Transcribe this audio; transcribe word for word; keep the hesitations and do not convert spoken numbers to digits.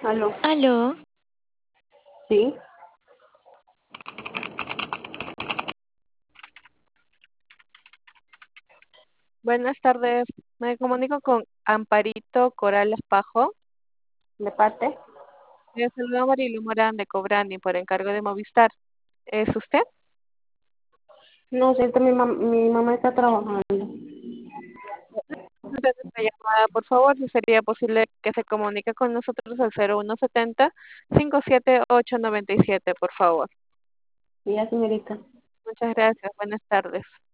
Aló, Aló, sí, Buenas tardes, me comunico con Amparito Coral Espajo. de parte. Le saluda Marilu Morán de Cobrani por encargo de Movistar. ¿Es usted? No sé, ahorita mi, mam- mi mamá está trabajando. Usted esta llamada, por favor, si sería posible que se comunique con nosotros al cero uno setenta, cincuenta y siete ocho noventa y siete, por favor. Ya, señorita. Muchas gracias, buenas tardes.